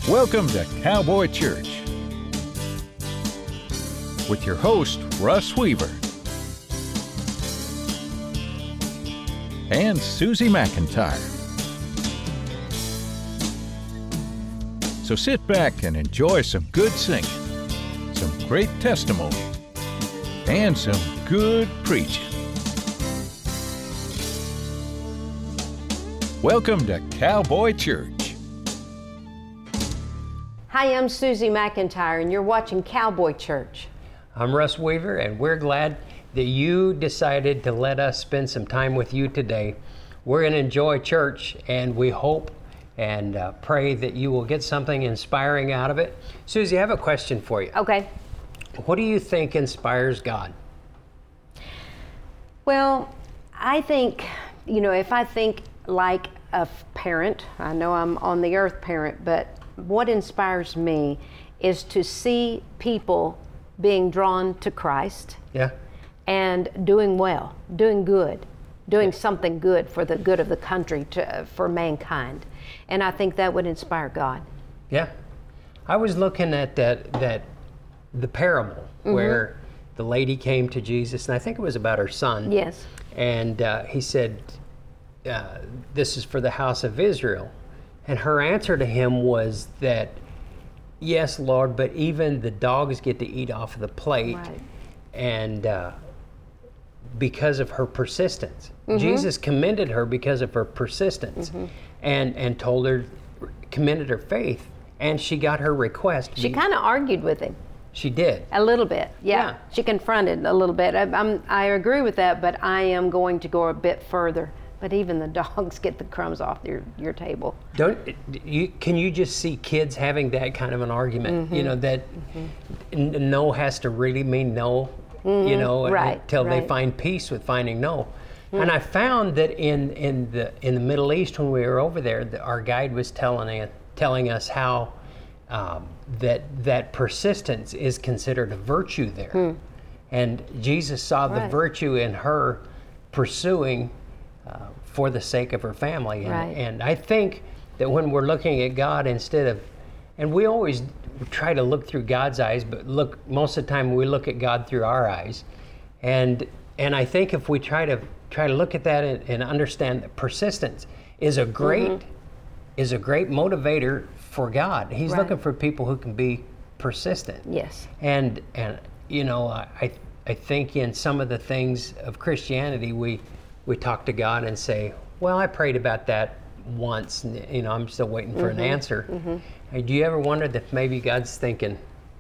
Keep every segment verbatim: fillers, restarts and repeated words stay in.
Welcome to Cowboy Church with your host, Russ Weaver, and Susie McIntyre. So sit back and enjoy some good singing, some great testimony, and some good preaching. Welcome to Cowboy Church. Hi, I'm Susie McIntyre, and you're watching Cowboy Church. I'm Russ Weaver, and we're glad that you decided to let us spend some time with you today. We're going to enjoy church, and we hope and uh, pray that you will get something inspiring out of it. Susie, I have a question for you. Okay. What do you think inspires God? Well, I think, you know, if I think like a parent, I know I'm on the earth parent, but what inspires me is to see people being drawn to Christ. Yeah. And doing well, doing good, doing yeah. something good for the good of the country, to, for mankind. And I think that would inspire God. Yeah. I was looking at that, that the parable mm-hmm. where the lady came to Jesus, and I think it was about her son. Yes. And uh, he said, uh, this is for the house of Israel. And her answer to him was that, yes, Lord, but even the dogs get to eat off of the plate. Right. And uh, because of her persistence. Mm-hmm. Jesus commended her because of her persistence mm-hmm. and, and told her, commended her faith, and she got her request. She kind of argued with him. She did. A little bit, yeah. yeah. She confronted a little bit. I, I'm, I agree with that, but I am going to go a bit further. But even the dogs get the crumbs off your, your table. Don't you? Can you just see kids having that kind of an argument? Mm-hmm. You know, that mm-hmm. n- no has to really mean no. Mm-hmm. You know, right, until right. they find peace with finding no. Mm-hmm. And I found that in in the in the Middle East when we were over there, the, our guide was telling telling us how um, that that persistence is considered a virtue there, mm. and Jesus saw right. the virtue in her pursuing. Uh, for the sake of her family. And, right. and I think that when we're looking at God instead of, and we always try to look through God's eyes, but look, most of the time we look at God through our eyes. And and I think if we try to try to look at that and, and understand that persistence is a great mm-hmm. is a great motivator for God. He's right. looking for people who can be persistent. Yes. And and you know, I I think in some of the things of Christianity we we talk to God and say, well, I prayed about that once, and, you know, I'm still waiting for mm-hmm. an answer. Mm-hmm. Hey, do you ever wonder that maybe God's thinking,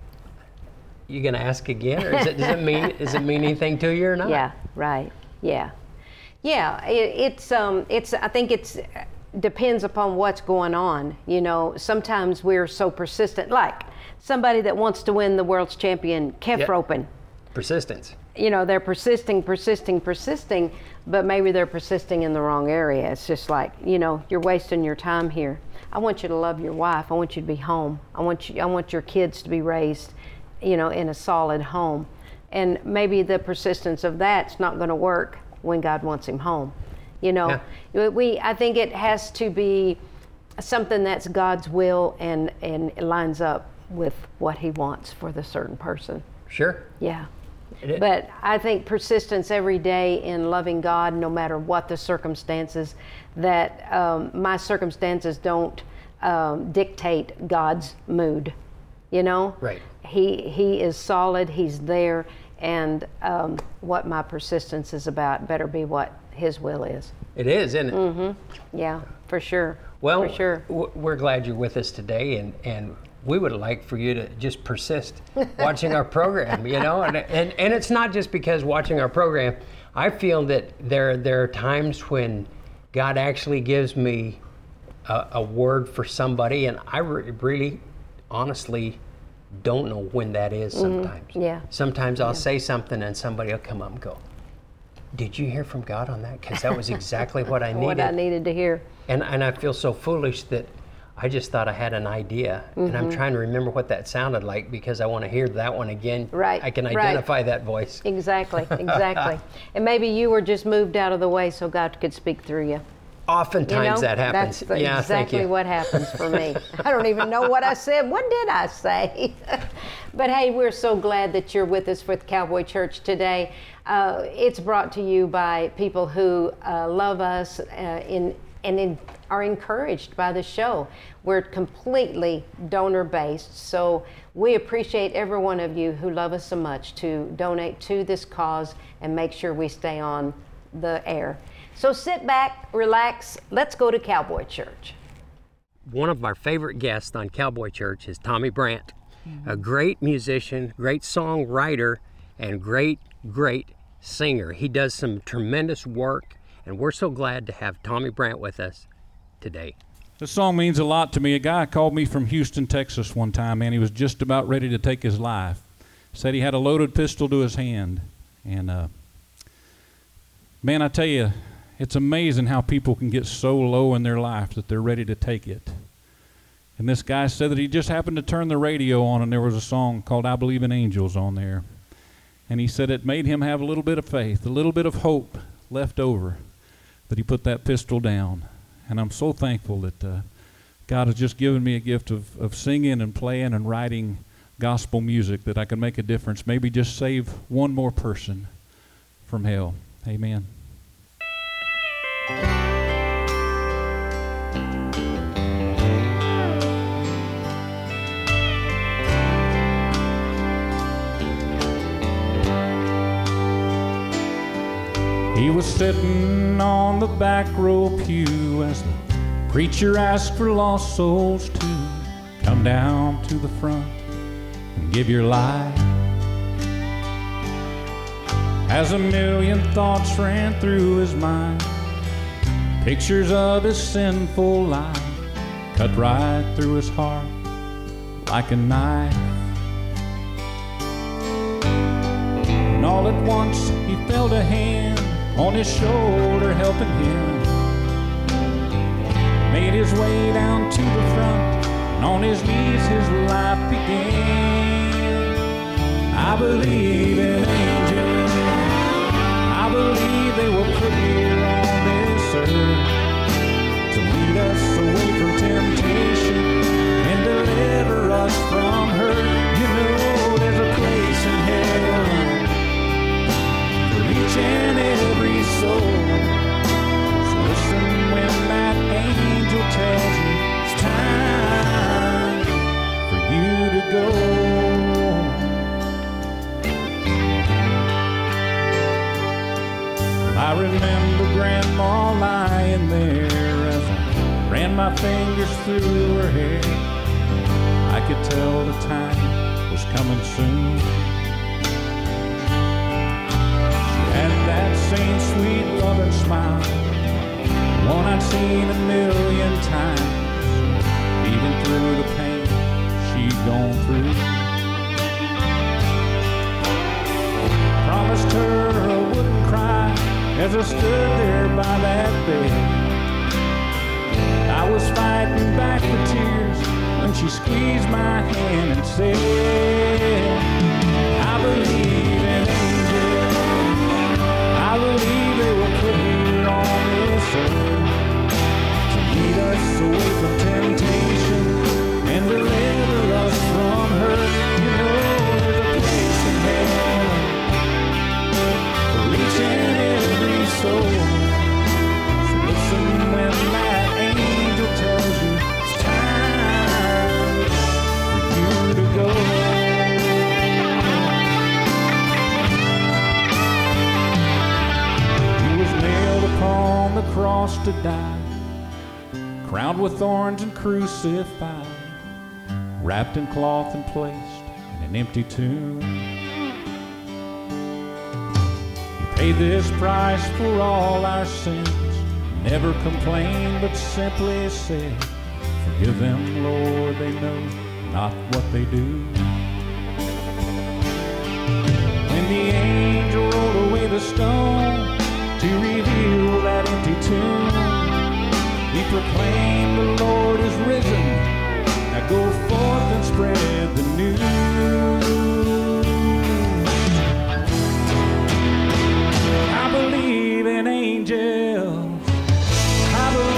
you going to ask again, or is it, does it mean does it mean anything to you or not? Yeah, right. Yeah, yeah. It, it's um, it's. I think it's depends upon what's going on. You know, sometimes we're so persistent, like somebody that wants to win the world's champion Kef yep. Open. Persistence. You know, they're persisting, persisting, persisting, but maybe they're persisting in the wrong area. It's just like, you know, you're wasting your time here. I want you to love your wife. I want you to be home. I want you, I want your kids to be raised, you know, in a solid home. And maybe the persistence of that's not going to work when God wants him home. You know, yeah. we, I think it has to be something that's God's will and, and it lines up with what he wants for the certain person. Sure. Yeah. But I think persistence every day in loving God, no matter what the circumstances, that um, my circumstances don't um, dictate God's mood, you know? Right. He he is solid, he's there, and um, what my persistence is about better be what his will is. It is, isn't it? Mm-hmm. Yeah, for sure. Well, for sure. W- we're glad you're with us today, and, and we would like for you to just persist watching our program, you know, and, and and it's not just because watching our program. I feel that there there are times when God actually gives me a, a word for somebody, and I re- really, honestly, don't know when that is sometimes. Mm-hmm. Yeah. Sometimes I'll yeah. say something and somebody will come up and go, did you hear from God on that? Because that was exactly what I needed. What I needed to hear. And and I feel so foolish that I just thought I had an idea, mm-hmm. and I'm trying to remember what that sounded like because I want to hear that one again. Right. I can identify right. that voice. Exactly, exactly. And maybe you were just moved out of the way so God could speak through you. Oftentimes you know, that happens. That's the, yeah, exactly thank you. what happens for me. I don't even know what I said. What did I say? But hey, we're so glad that you're with us with Cowboy Church today. Uh, it's brought to you by people who uh, love us uh, in, and in, are encouraged by the show. We're completely donor-based, so we appreciate every one of you who love us so much to donate to this cause and make sure we stay on the air. So sit back, relax, let's go to Cowboy Church. One of our favorite guests on Cowboy Church is Tommy Brandt, mm-hmm. a great musician, great songwriter, and great, great singer. He does some tremendous work, and we're so glad to have Tommy Brandt with us today. This song means a lot to me. A guy called me from Houston, Texas one time, and he was just about ready to take his life. Said he had a loaded pistol to his hand. And, uh, man, I tell you, it's amazing how people can get so low in their life that they're ready to take it. And this guy said that he just happened to turn the radio on, and there was a song called I Believe in Angels on there. And he said it made him have a little bit of faith, a little bit of hope left over, that he put that pistol down. And I'm so thankful that uh, God has just given me a gift of, of singing and playing and writing gospel music, that I can make a difference, maybe just save one more person from hell. Amen. He was sitting on the back row pew as the preacher asked for lost souls to come down to the front and give your life. As a million thoughts ran through his mind, pictures of his sinful life cut right through his heart like a knife. And all at once he felt a hand on his shoulder helping him. Made his way down to the front, and on his knees his life began. I believe in angels, I believe they were put here on this earth to lead us away from temptation and deliver us from hurt. You know there's a place in heaven for each and every soul. So listen when that angel tells you it's time for you to go. I remember Grandma lying there as I ran my fingers through her hair. I could tell the time was coming soon. She had that same sweet loving smile, one I'd seen a million times, even through the pain she'd gone through. Promised her I wouldn't cry as I stood there by that bed. I was fighting back the tears when she squeezed my hand and said, I believe in angels, I believe they were put here on this earth to lead us away from temptation and deliver us from hurt. You know there's a place in heaven for each and every soul. So listen when that angel tells you it's time for you to go. He was nailed upon the cross to die, crowned with thorns and crucified, wrapped in cloth and placed in an empty tomb. He paid this price for all our sins, never complained but simply said, forgive them, Lord, they know not what they do. When the angel rolled away the stone to reveal that empty tomb, he proclaimed the Lord is risen. Now go forth and spread the news. I believe in angels, I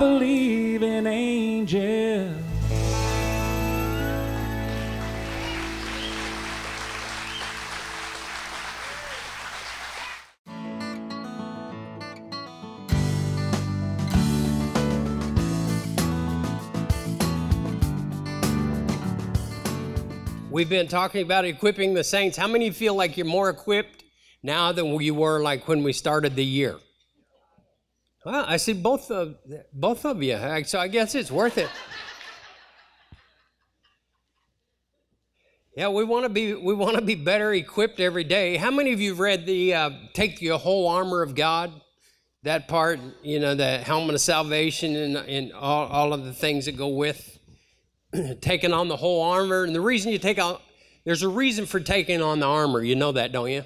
believe in angels. We've been talking about equipping the saints. How many feel like you're more equipped now than you were like when we started the year? Well, I see both of both of you, so I guess it's worth it. Yeah, we want to be we want to be better equipped every day. How many of you have read the uh, "Take the Whole Armor of God"? That part, you know, the helmet of salvation and and all, all of the things that go with taking on the whole armor. And the reason you take on, there's a reason for taking on the armor. You know that, don't you?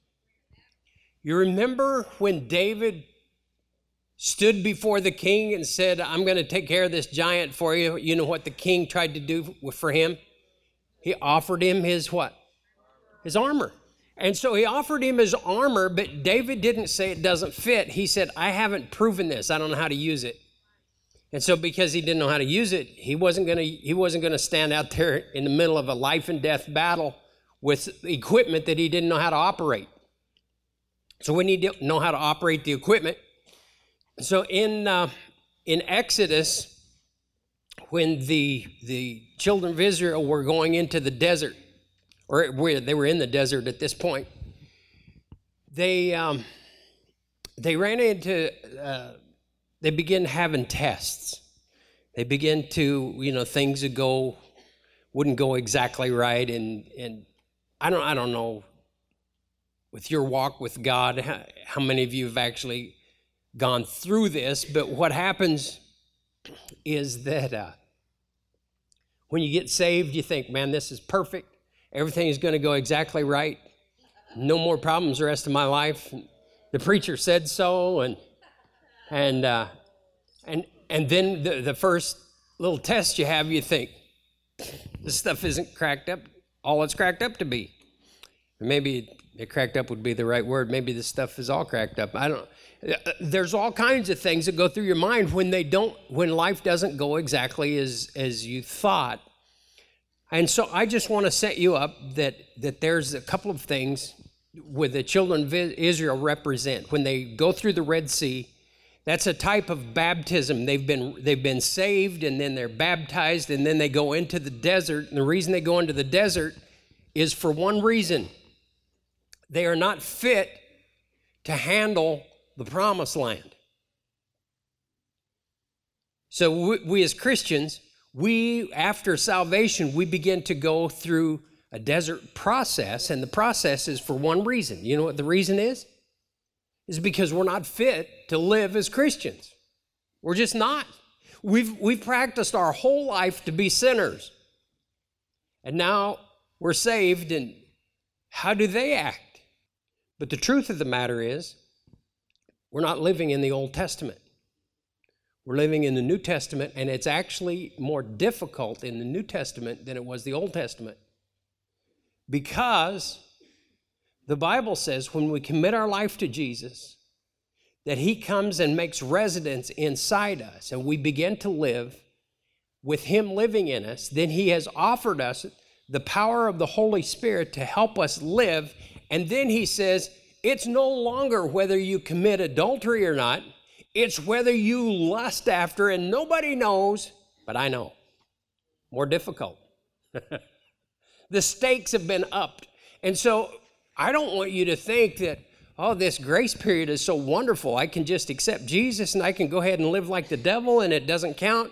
You remember when David stood before the king and said, I'm going to take care of this giant for you. You know what the king tried to do for him? He offered him his what? His armor. And so he offered him his armor, but David didn't say it doesn't fit. He said, I haven't proven this. I don't know how to use it. And so because he didn't know how to use it, he wasn't going to he wasn't going to stand out there in the middle of a life and death battle with equipment that he didn't know how to operate. So we need to know how to operate the equipment. So in uh, in Exodus, when the the children of Israel were going into the desert, or where they were in the desert at this point, they um, they ran into uh, they began having tests. They began to, you know, things would go wouldn't go exactly right, and and I don't I don't know with your walk with God how, how many of you have actually gone through this, but what happens is that uh, when you get saved, you think, man, this is perfect. Everything is going to go exactly right. No more problems the rest of my life. The preacher said so, and and uh, and and then the, the first little test you have, you think, this stuff isn't cracked up all it's cracked up to be. Maybe it cracked up would be the right word. Maybe this stuff is all cracked up. I don't. There's all kinds of things that go through your mind when they don't, when life doesn't go exactly as as you thought. And so I just want to set you up that that there's a couple of things with the children of Israel represent when they go through the Red Sea. That's a type of baptism. They've been they've been saved, and then they're baptized, and then they go into the desert. And the reason they go into the desert is for one reason. They are not fit to handle the promised land. So we, we as Christians, we, after salvation, we begin to go through a desert process, and the process is for one reason. You know what the reason is? Is because we're not fit to live as Christians. We're just not. We've, we've practiced our whole life to be sinners. And now we're saved, and how do they act? But the truth of the matter is, we're not living in the Old Testament. We're living in the New Testament, and it's actually more difficult in the New Testament than it was the Old Testament. Because the Bible says when we commit our life to Jesus, that he comes and makes residence inside us, and we begin to live with him living in us, then he has offered us the power of the Holy Spirit to help us live. And then he says, it's no longer whether you commit adultery or not, it's whether you lust after, and nobody knows, but I know. More difficult. The stakes have been upped. And so I don't want you to think that, oh, this grace period is so wonderful. I can just accept Jesus and I can go ahead and live like the devil and it doesn't count.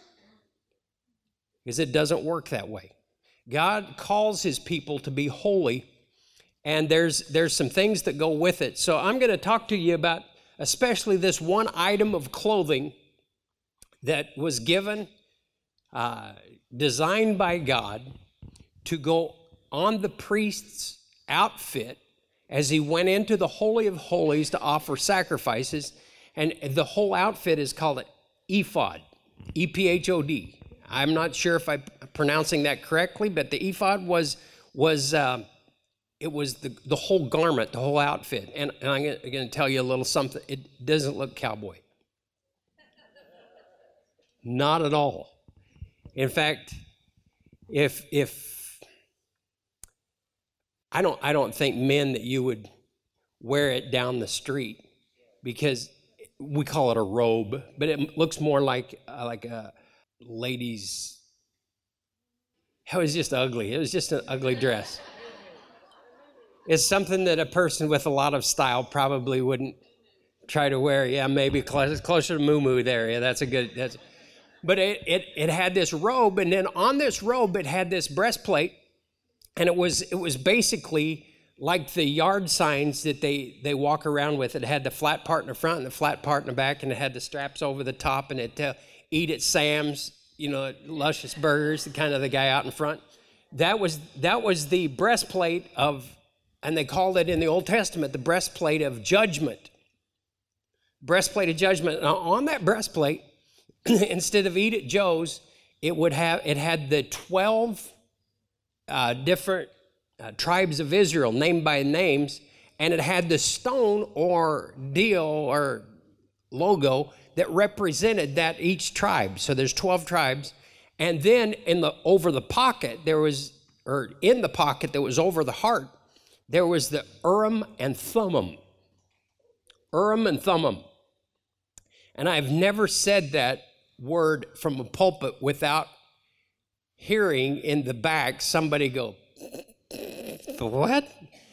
Because it doesn't work that way. God calls his people to be holy, and there's there's some things that go with it. So I'm going to talk to you about especially this one item of clothing that was given, uh, designed by God to go on the priest's outfit as he went into the Holy of Holies to offer sacrifices. And the whole outfit is called an ephod, E P H O D. I'm not sure if I'm pronouncing that correctly, but the ephod was, was uh, it was the, the whole garment, the whole outfit. And, and I'm going to tell you a little something. It doesn't look cowboy. Not at all. In fact, if if I don't I don't think, men, that you would wear it down the street, because we call it a robe, but it looks more like uh, like a lady's. It was just ugly. It was just an ugly dress. It's something that a person with a lot of style probably wouldn't try to wear. Yeah, maybe close, closer to muumuu there. Yeah, that's a good. That's. But it, it it had this robe, and then on this robe it had this breastplate, and it was it was basically like the yard signs that they, they walk around with. It had the flat part in the front and the flat part in the back, and it had the straps over the top, and it uh, eat at Sam's, you know, Luscious Burgers, the kind of the guy out in front. That was that was the breastplate of, and they called it in the Old Testament the breastplate of judgment. Breastplate of judgment. Now, on that breastplate, instead of eat at Joe's, it would have it had the twelve uh, different uh, tribes of Israel named by names, and it had the stone or deal or logo that represented that each tribe. So there's twelve tribes, and then in the over the pocket there was, or in the pocket that was over the heart, there was the Urim and Thummim. Urim and Thummim. And I've never said that word from a pulpit without hearing in the back somebody go, the what?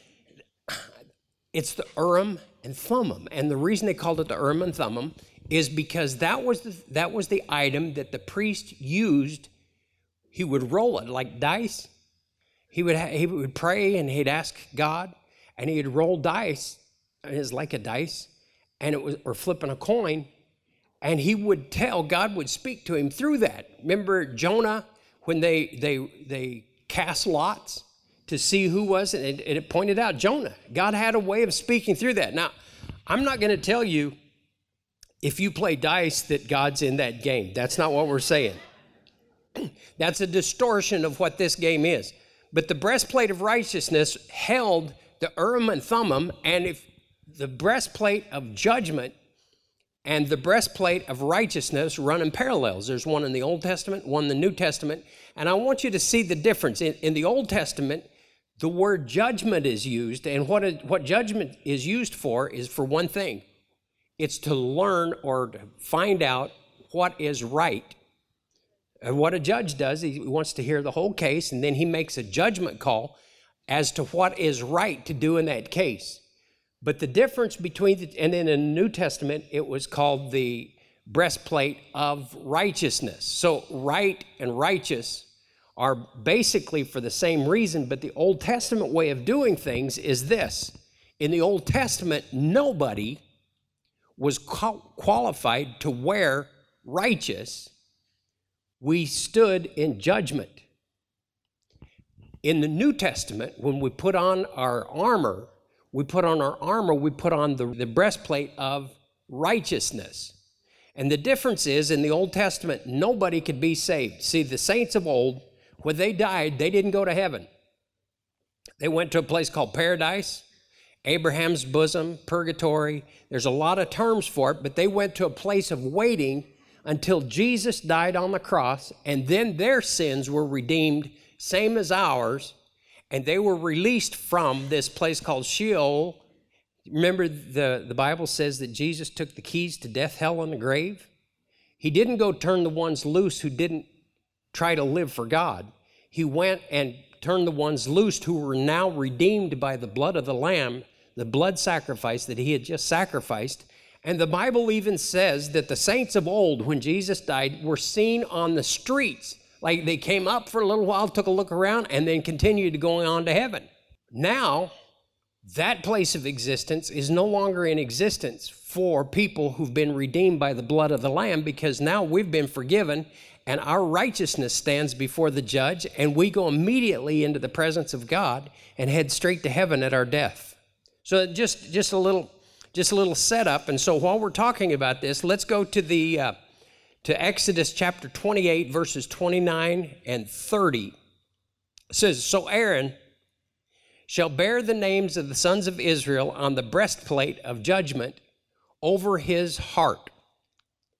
It's the Urim and Thummim. And the reason they called it the Urim and Thummim is because that was the, that was the item that the priest used. He would roll it like dice. He would ha- he would pray and he'd ask God, and he'd roll dice. It was like a dice, and it was or flipping a coin, and he would tell, God would speak to him through that. Remember Jonah when they they they cast lots to see who was it, and it pointed out Jonah. God had a way of speaking through that. Now, I'm not going to tell you if you play dice that God's in that game. That's not what we're saying. That's a distortion of what this game is. But the breastplate of righteousness held the Urim and Thummim, and if the breastplate of judgment and the breastplate of righteousness run in parallels. There's one in the Old Testament, one in the New Testament, and I want you to see the difference. In, in the Old Testament, the word judgment is used, and what, it, what judgment is used for is for one thing. It's to learn or to find out what is right. And what a judge does, he wants to hear the whole case, and then he makes a judgment call as to what is right to do in that case. But the difference between, the, and then in the New Testament, it was called the breastplate of righteousness. So right and righteous are basically for the same reason, but the Old Testament way of doing things is this. In the Old Testament, nobody was qualified to wear righteous. We stood in judgment. In the New Testament, when we put on our armor, we put on our armor, we put on the, the breastplate of righteousness. And the difference is, in the Old Testament, nobody could be saved. See, the saints of old, when they died, they didn't go to heaven. They went to a place called paradise, Abraham's bosom, purgatory. There's a lot of terms for it, but they went to a place of waiting until Jesus died on the cross, and then their sins were redeemed, same as ours, and they were released from this place called Sheol. Remember, the, the Bible says that Jesus took the keys to death, hell, and the grave. He didn't go turn the ones loose who didn't try to live for God. He went and turned the ones loose who were now redeemed by the blood of the Lamb, the blood sacrifice that he had just sacrificed. And the Bible even says that the saints of old, when Jesus died, were seen on the streets. Like they came up for a little while, took a look around, and then continued going on to heaven. Now, that place of existence is no longer in existence for people who've been redeemed by the blood of the Lamb, because now we've been forgiven and our righteousness stands before the judge, and we go immediately into the presence of God and head straight to heaven at our death. So just, just a little... Just a little setup. And so while we're talking about this, let's go to the uh, to Exodus chapter twenty-eight, verses twenty-nine and thirty. It says, "So Aaron shall bear the names of the sons of Israel on the breastplate of judgment over his heart."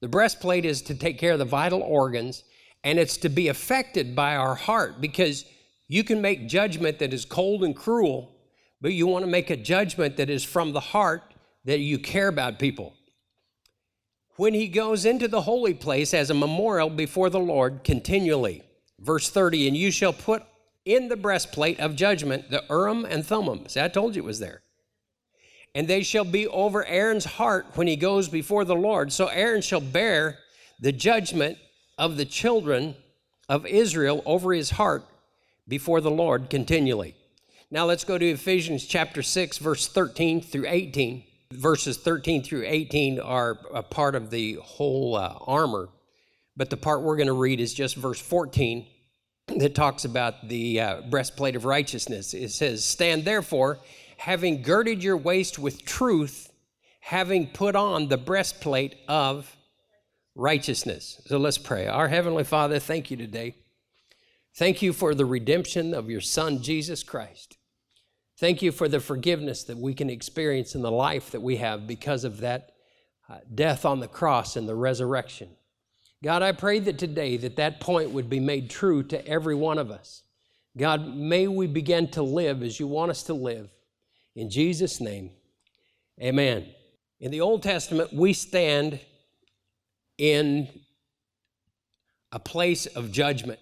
The breastplate is to take care of the vital organs, and it's to be affected by our heart, because you can make judgment that is cold and cruel, but you want to make a judgment that is from the heart, that you care about people. When he goes into the holy place as a memorial before the Lord continually. Verse thirty, and you shall put in the breastplate of judgment the Urim and Thummim. See, I told you it was there. And they shall be over Aaron's heart when he goes before the Lord. So Aaron shall bear the judgment of the children of Israel over his heart before the Lord continually. Now let's go to Ephesians chapter six, verse thirteen through eighteen. Verses thirteen through eighteen are a part of the whole uh, armor, but the part we're going to read is just verse fourteen that talks about the uh, breastplate of righteousness. It says, stand therefore, having girded your waist with truth, having put on the breastplate of righteousness. So let's pray. Our Heavenly Father, thank you today. Thank you for the redemption of your Son, Jesus Christ. Thank you for the forgiveness that we can experience in the life that we have because of that uh, death on the cross and the resurrection. God, I pray that today that that point would be made true to every one of us. God, may we begin to live as you want us to live. In Jesus' name, amen. In the Old Testament, we stand in a place of judgment.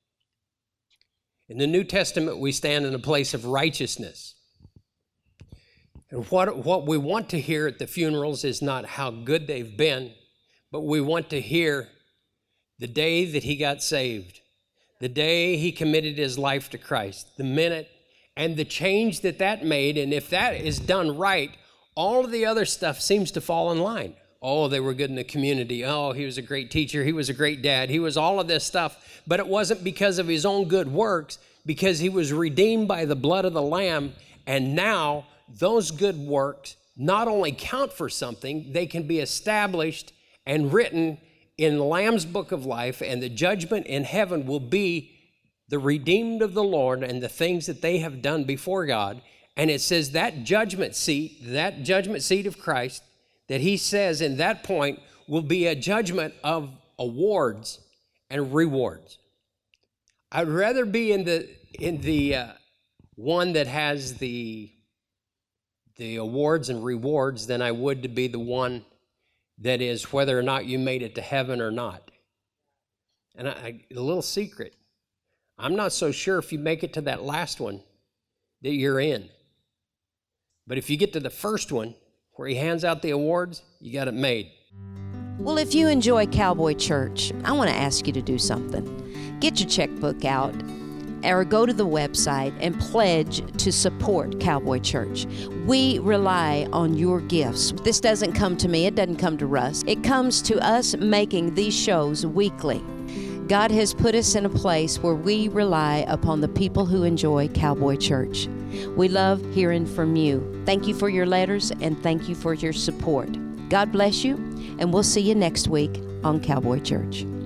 In the New Testament, we stand in a place of righteousness. And what, what we want to hear at the funerals is not how good they've been, but we want to hear the day that he got saved, the day he committed his life to Christ, the minute, and the change that that made. And if that is done right, all of the other stuff seems to fall in line. Oh, they were good in the community. Oh, he was a great teacher. He was a great dad. He was all of this stuff. But it wasn't because of his own good works, because he was redeemed by the blood of the Lamb. And now those good works not only count for something, they can be established and written in the Lamb's book of life, and the judgment in heaven will be the redeemed of the Lord and the things that they have done before God. And it says that judgment seat, that judgment seat of Christ, that he says in that point will be a judgment of awards and rewards. I'd rather be in the in the uh, one that has the the awards and rewards than I would to be the one that is whether or not you made it to heaven or not. And I, I, a little secret, I'm not so sure if you make it to that last one that you're in. But if you get to the first one, where he hands out the awards, you got it made. Well, if you enjoy Cowboy Church, I want to ask you to do something. Get your checkbook out or go to the website and pledge to support Cowboy Church. We rely on your gifts. This doesn't come to me. It doesn't come to Russ. It comes to us making these shows weekly. God has put us in a place where we rely upon the people who enjoy Cowboy Church. We love hearing from you. Thank you for your letters and thank you for your support. God bless you, and we'll see you next week on Cowboy Church.